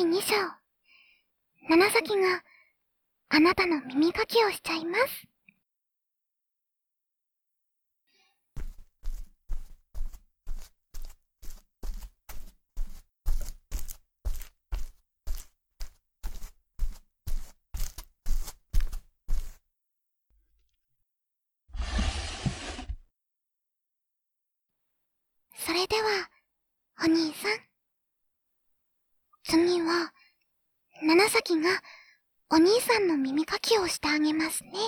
2章、七崎があなたの耳かきをしちゃいます。それでは、お兄さん。次は、七崎がお兄さんの耳かきをしてあげますね。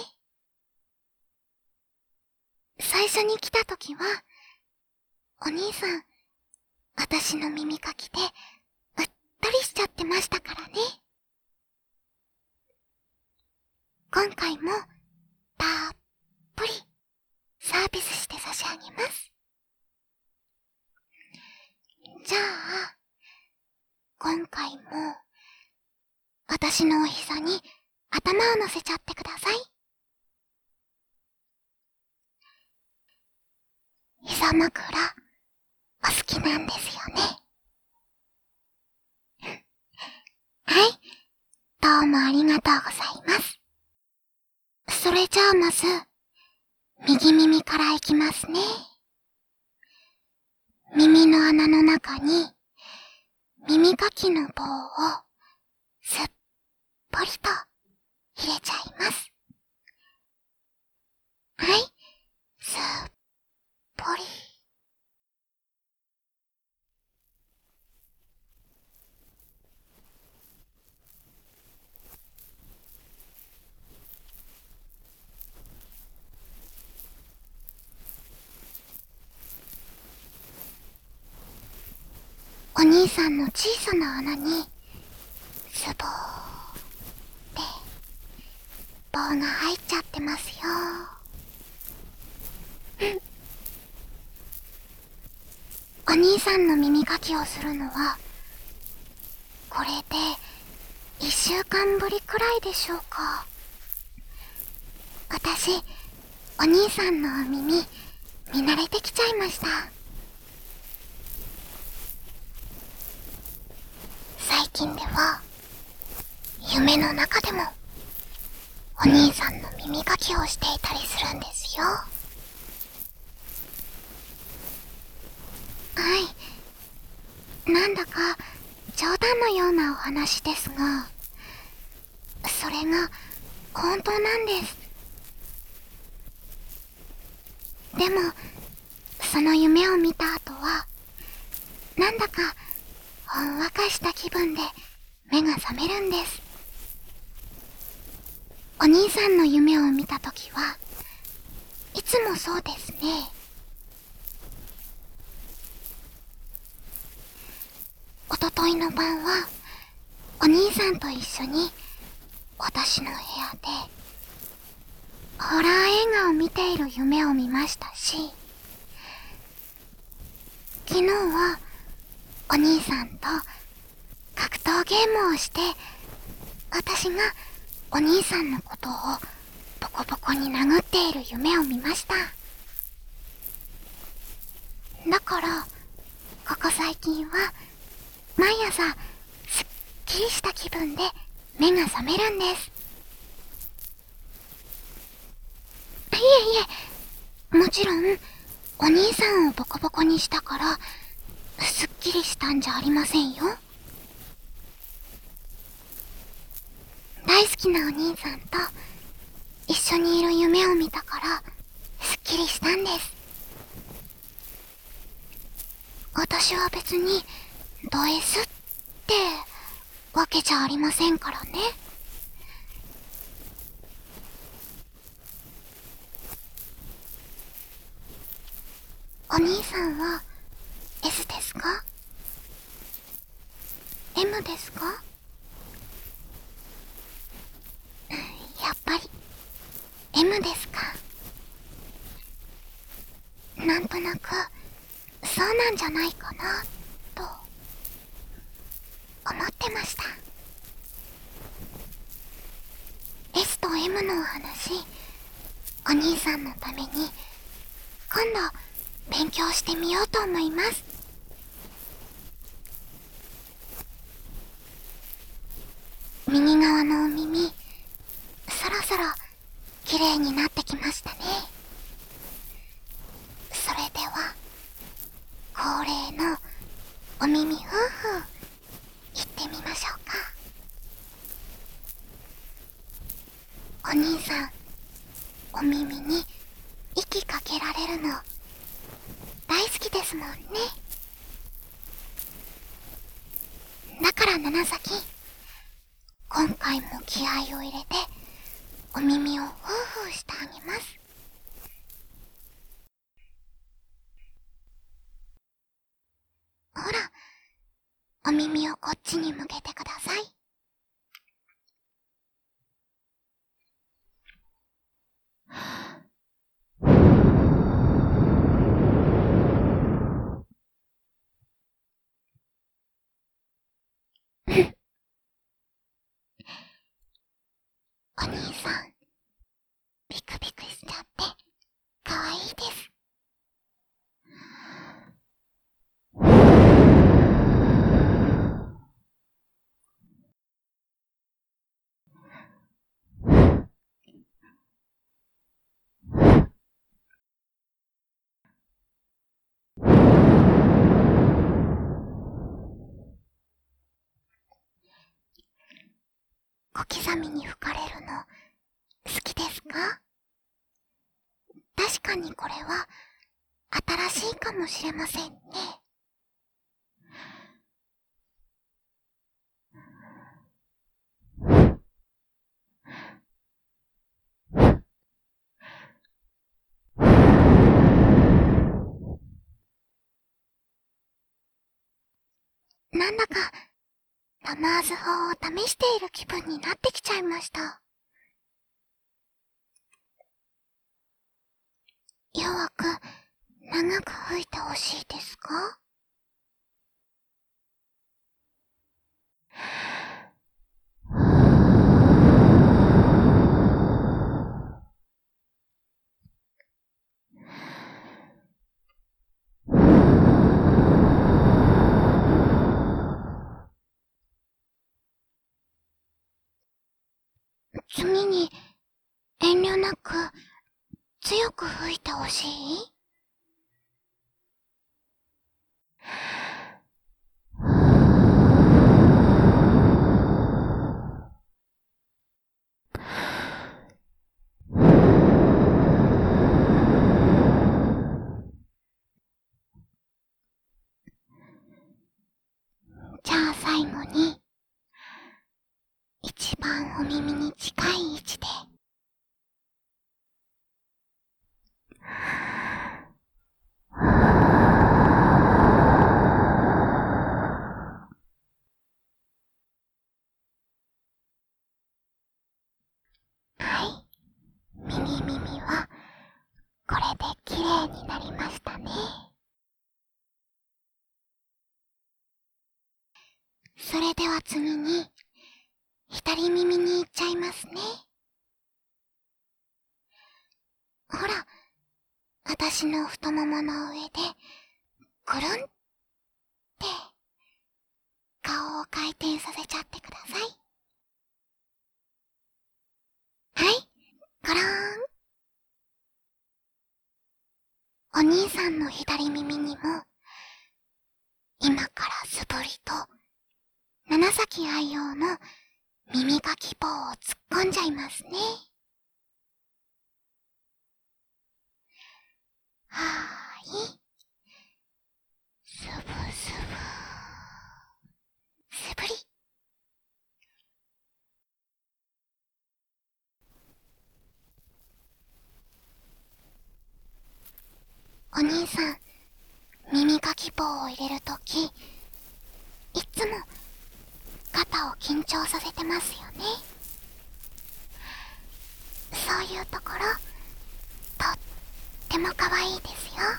最初に来たときは、お兄さん、私の耳かきで、うっとりしちゃってましたからね。今回も、たっぷり、サービスして差し上げます。じゃあ、今回も、私のお膝に頭を乗せちゃってください。膝枕、お好きなんですよね。はい、どうもありがとうございます。それじゃあまず、右耳からいきますね。耳の穴の中に、耳かきの棒を、すっぽりと入れちゃいます。はい、すっぽり。お兄さんの小さな穴に、スボーって、棒が入っちゃってますよ。お兄さんの耳かきをするのは、これで1週間ぶりくらいでしょうか。私、お兄さんのお耳、見慣れてきちゃいました。最近では、夢の中でも、お兄さんの耳かきをしていたりするんですよ。はい。なんだか、冗談のようなお話ですが、それが、本当なんです。でも、その夢を見た後は、なんだか、ほんわかした気分で、目が覚めるんです。お兄さんの夢を見たときは、いつもそうですね。おとといの晩は、お兄さんと一緒に、私の部屋で、ホラー映画を見ている夢を見ましたし、昨日は、お兄さんと格闘ゲームをして、私がお兄さんのことをボコボコに殴っている夢を見ました。だから、ここ最近は、毎朝、すっきりした気分で目が覚めるんです。いえいえ、もちろん、お兄さんをボコボコにしたから、すっきりしたんじゃありませんよ。大好きなお兄さんと一緒にいる夢を見たから、すっきりしたんです。私は別に、ド S ってわけじゃありませんからね。お兄さんは S ですか？ M ですか？やっぱり M ですか。なんとなくそうなんじゃないかなと思ってました。 S と M のお話、お兄さんのために今度勉強してみようと思います。 右側のお耳、そろそろ綺麗になってきましたね。それでは恒例のお耳ふーふー行ってみましょうか。お兄さん、お耳に息かけられるの大好きですもんね。だから七崎、今回も気合を入れてお耳をフーフーしてあげます。ほら、お耳をこっちに向けてください。お兄さん、ビクビクしちゃってかわいいです。小刻みに吹かれるの好きですか？確かにこれは新しいかもしれませんね。なんだかラマーズ法を試している気分になってきちゃいました。弱く長く吹いてほしいですか？次に遠慮なく強く吹いてほしい？じゃあ最後に一番お耳に近い位置ではい、右耳はこれで綺麗になりましたね。それでは次に左耳に行っちゃいますね。ほら、私の太ももの上でぐるんって顔を回転させちゃってください。はい、ごろーん。お兄さんの左耳にも今から素振りと七崎愛用の耳かき棒を突っ込んじゃいますね。はーい、スブスブ素振り。お兄さん、耳かき棒を入れるとき、いつも肩を緊張させてますよね。そういうところ、とっても可愛いですよ。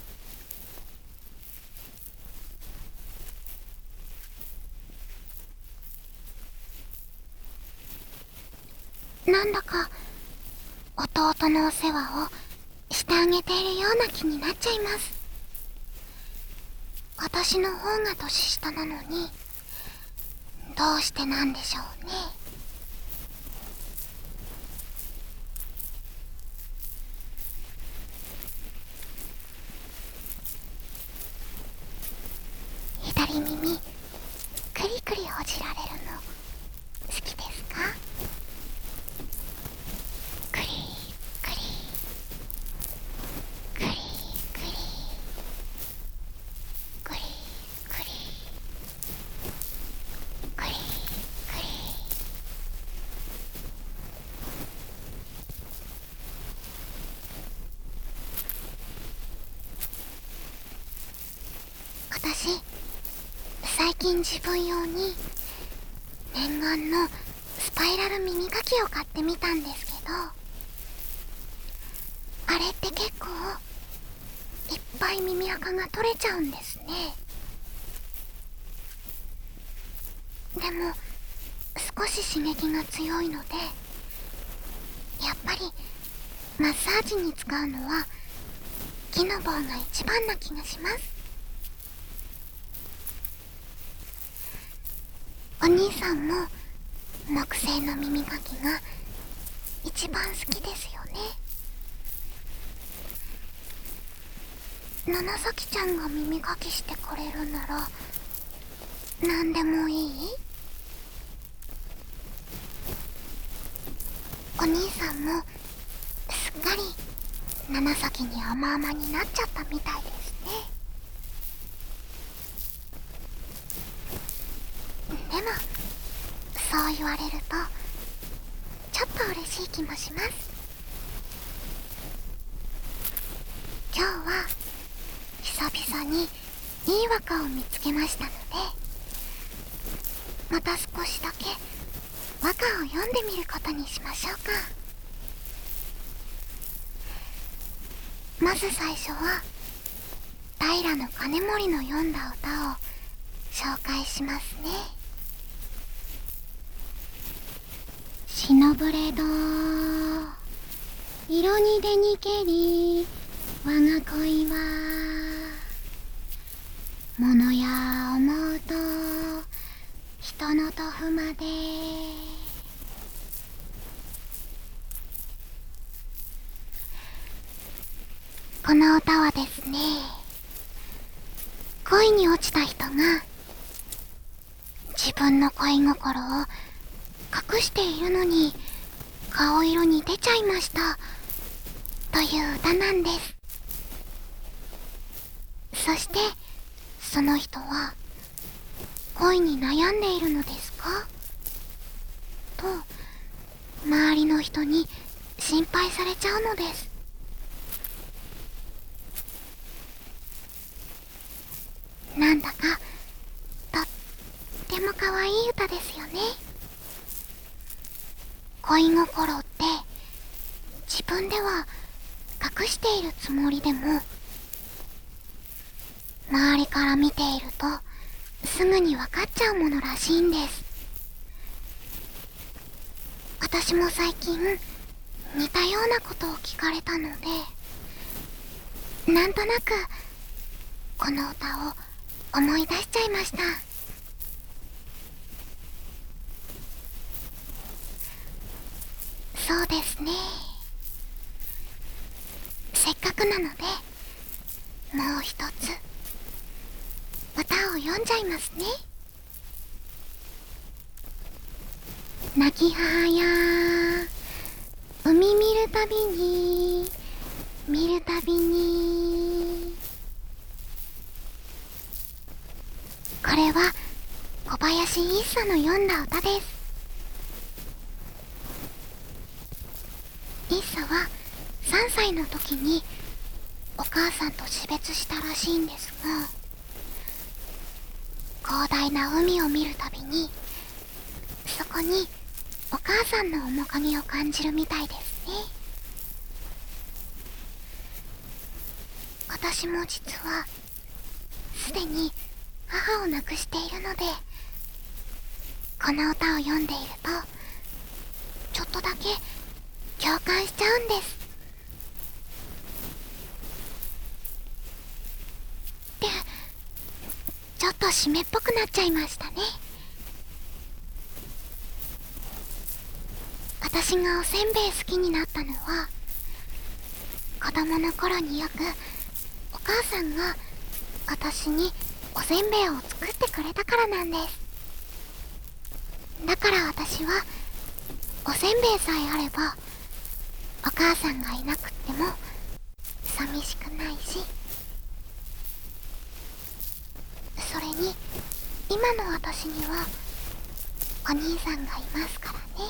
なんだか弟のお世話をしてあげているような気になっちゃいます。私の方が年下なのに、どうしてなんでしょうね。 私最近自分用に念願のスパイラル耳かきを買ってみたんですけど、あれって結構いっぱい耳垢が取れちゃうんですね。でも少し刺激が強いので、やっぱりマッサージに使うのは木の棒が一番な気がします。お兄さんも木製の耳かきが一番好きですよね。七咲ちゃんが耳かきしてくれるなら何でもいい？お兄さんもすっかり七咲に甘々になっちゃったみたいですね。でもそう言われるとちょっと嬉しい気もします。今日は久々にいい和歌を見つけましたので、また少しだけ和歌を読んでみることにしましょうか。まず最初は平兼盛の読んだ歌を紹介しますね。忍ぶれど色にでにけり我が恋は物や思うと人のとふまで。この歌はですね、恋に落ちた人が自分の恋心を隠しているのに顔色に出ちゃいましたという歌なんです。そしてその人は恋に悩んでいるのですかと周りの人に心配されちゃうのです。なんだかとっても可愛い歌ですよね。恋心って自分では隠しているつもりでも周りから見ているとすぐに分かっちゃうものらしいんです。私も最近似たようなことを聞かれたので、なんとなくこの歌を思い出しちゃいました。そうですね。せっかくなのでもう一つ歌を読んじゃいますね。亡き母や海見るたびに見るたびに。これは小林一茶の読んだ歌です。一茶は3歳の時にお母さんと死別したらしいんですが、広大な海を見るたびにそこにお母さんの面影を感じるみたいですね。私も実はすでに母を亡くしているので、この歌を読んでいるとちょっとだけ共感しちゃうんです。で、ちょっと湿っぽくなっちゃいましたね。私がおせんべい好きになったのは子供の頃によくお母さんが私におせんべいを作ってくれたからなんです。だから私はおせんべいさえあればお母さんがいなくっても寂しくないし、それに今の私にはお兄さんがいますからね。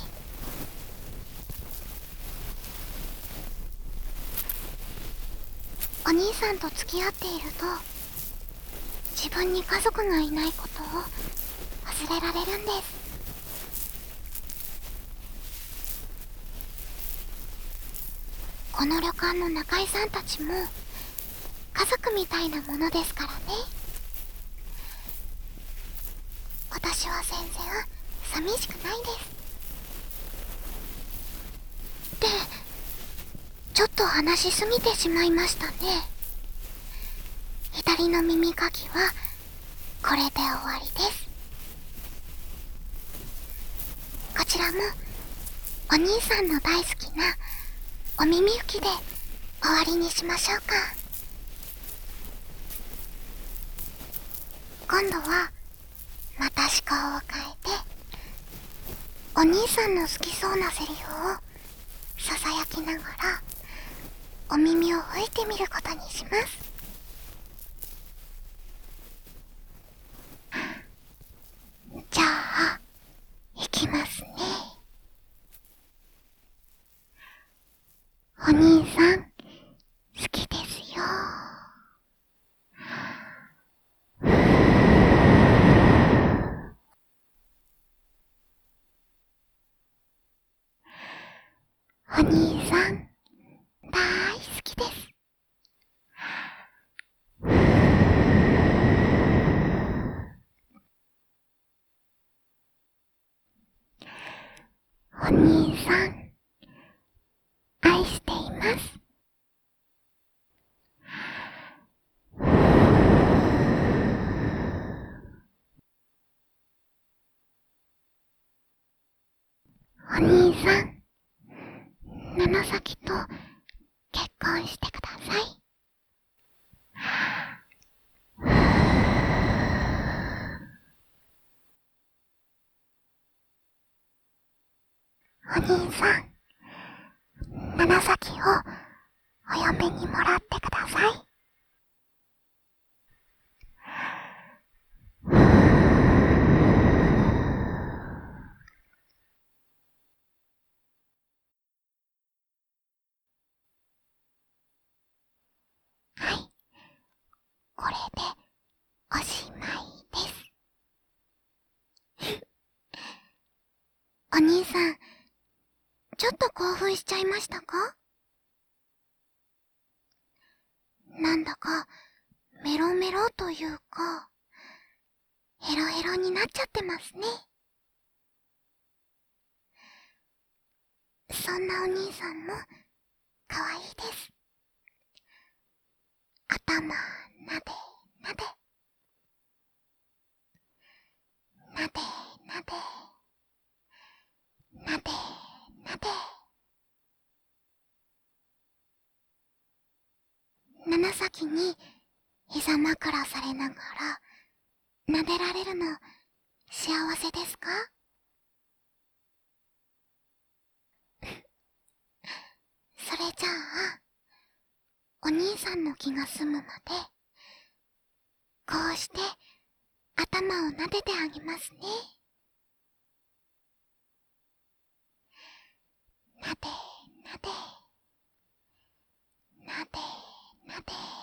お兄さんと付き合っていると自分に家族がいないことを忘れられるんです。この旅館の中井さんたちも家族みたいなものですからね。私は全然寂しくないです。で、ちょっと話しすぎてしまいましたね。左の耳かきはこれで終わりです。こちらもお兄さんの大好きなお耳拭きで終わりにしましょうか。今度はまた思考を変えて、お兄さんの好きそうなセリフをささやきながらお耳を吹いてみることにします。じゃあ、いきますね。お兄さん、好きですよ。お兄さん、大好きです。お兄さん、愛しています。お兄さん、七崎と結婚してください。お兄さん、七崎をお嫁にもらってください。はい、これでおしまいです。お兄さん、ちょっと興奮しちゃいましたか？なんだかメロメロというか、ヘロヘロになっちゃってますね。そんなお兄さんも可愛いです。頭なでなで、なでなで、なでなで。七崎に膝枕されながら撫でられるの幸せですか？それじゃあ、お兄さんの気が済むまで、こうして頭を撫でてあげますね。なでなで、なでなで。